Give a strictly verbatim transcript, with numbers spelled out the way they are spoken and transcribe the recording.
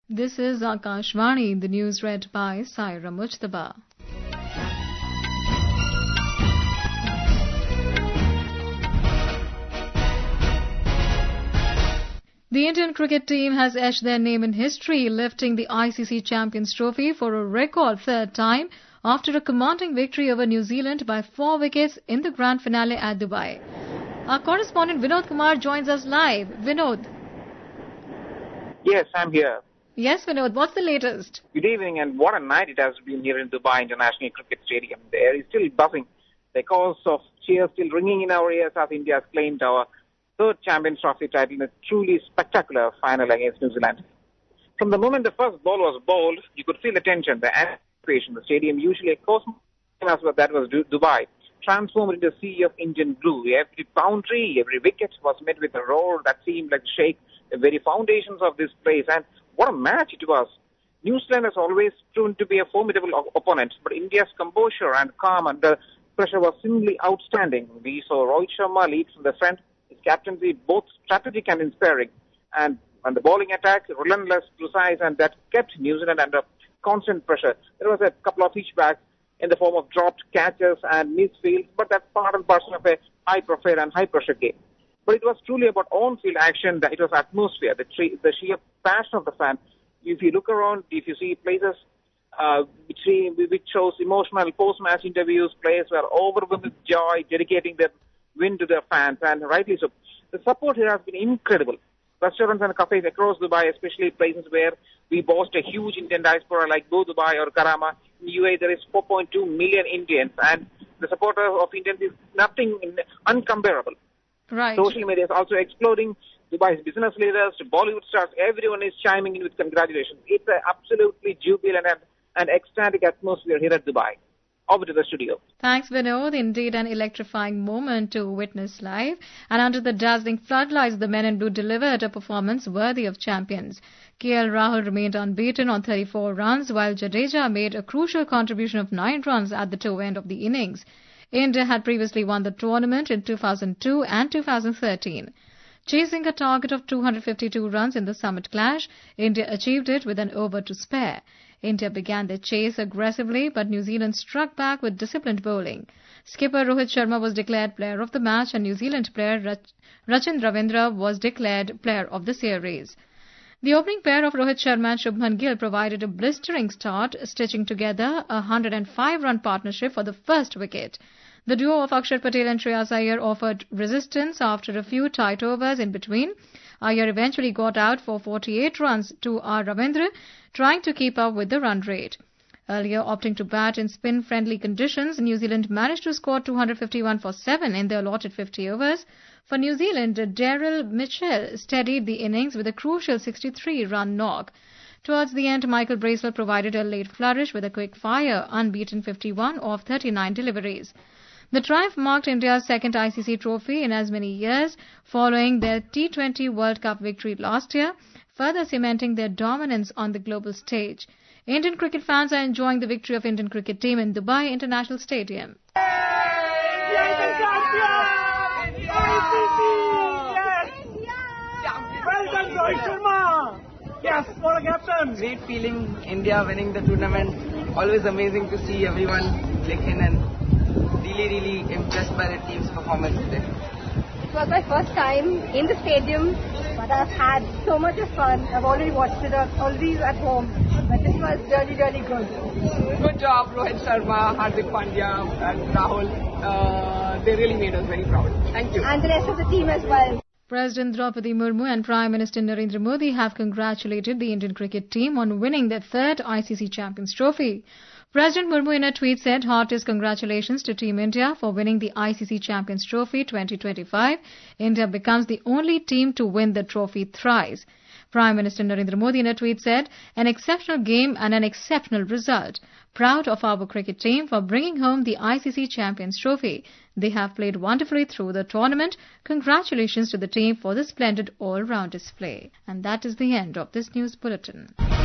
This is Akashvani, the news read by Saira Mujtaba. The Indian cricket team has etched their name in history, lifting the I C C Champions Trophy for a record third time after a commanding victory over New Zealand by four wickets in the grand finale at Dubai. Our correspondent Vinod Kumar joins us live. Vinod. Yes, I'm here. Yes, Vinod, what's the latest? Good evening, and what a night it has been here in Dubai International Cricket Stadium. The air is still buzzing. The echoes of cheers still ringing in our ears as India has claimed our third Champions Trophy title in a truly spectacular final against New Zealand. From the moment the first ball was bowled, you could feel the tension, the anticipation. The stadium, usually a cosmos as well, that was Dubai, transformed into a sea of Indian blue. Every boundary, every wicket was met with a roar that seemed like to shake the very foundations of this place. And what a match it was. New Zealand has always proven to be a formidable opponent, but India's composure and calm under pressure was simply outstanding. We saw Rohit Sharma lead from the front, his captaincy both strategic and inspiring, and, and the bowling attack relentless, precise, and that kept New Zealand under constant pressure. There was a couple of hitchbacks in the form of dropped catches and misfields, but that's part and parcel of a high-profile and high-pressure game. But it was truly about on-field action, that it was atmosphere, the, tre- the sheer passion of the fan. If you look around, if you see places uh, which, which shows emotional post-match interviews, players were overwhelmed with joy, dedicating their win to their fans, and rightly so. The support here has been incredible. Restaurants and cafes across Dubai, especially places where we boast a huge Indian diaspora like Bo Dubai or Karama. In U A E, there is four point two million Indians, and the support of Indians is nothing uncomparable. Right. Social media is also exploding. Dubai's business leaders, Bollywood stars, everyone is chiming in with congratulations. It's an absolutely jubilant and, and ecstatic atmosphere here at Dubai. Over to the studio. Thanks, Vinod. Indeed, an electrifying moment to witness live. And under the dazzling floodlights, the men in blue delivered a performance worthy of champions. K L Rahul remained unbeaten on thirty-four runs, while Jadeja made a crucial contribution of nine runs at the toe end of the innings. India had previously won the tournament in two thousand two and two thousand thirteen. Chasing a target of two hundred fifty-two runs in the Summit Clash, India achieved it with an over to spare. India began their chase aggressively, but New Zealand struck back with disciplined bowling. Skipper Rohit Sharma was declared player of the match, and New Zealand player Rach- Rachin Ravindra was declared player of the series. The opening pair of Rohit Sharma and Shubman Gill provided a blistering start, stitching together a one hundred five run partnership for the first wicket. The duo of Akshar Patel and Shreyas Iyer offered resistance after a few tight overs in between. Iyer eventually got out for forty-eight runs to R. Ravindra, trying to keep up with the run rate. Earlier opting to bat in spin-friendly conditions, New Zealand managed to score two hundred fifty-one for seven in the allotted fifty overs. For New Zealand, Daryl Mitchell steadied the innings with a crucial sixty-three run knock. Towards the end, Michael Bracewell provided a late flourish with a quick-fire, unbeaten fifty-one of thirty-nine deliveries. The triumph marked India's second I C C trophy in as many years, following their T twenty World Cup victory last year, further cementing their dominance on the global stage. Indian cricket fans are enjoying the victory of Indian cricket team in Dubai International Stadium. Yes, what a captain! Great feeling, India winning the tournament. Always amazing to see everyone click in, and really, really impressed by the team's performance today. It was my first time in the stadium, but I've had so much of fun. I've already watched it already at home, but this was really, really good. Good job, Rohit Sharma, Hardik Pandya, and Rahul. Uh, they really made us very proud. Thank you. And the rest of the team as well. President Draupadi Murmu and Prime Minister Narendra Modi have congratulated the Indian cricket team on winning their third I C C Champions Trophy. President Murmu in a tweet said, "Heartiest congratulations to Team India for winning the I C C Champions Trophy twenty twenty-five. India becomes the only team to win the trophy thrice." Prime Minister Narendra Modi in a tweet said, "An exceptional game and an exceptional result. Proud of our cricket team for bringing home the I C C Champions Trophy. They have played wonderfully through the tournament. Congratulations to the team for the splendid all-round display." And that is the end of this news bulletin.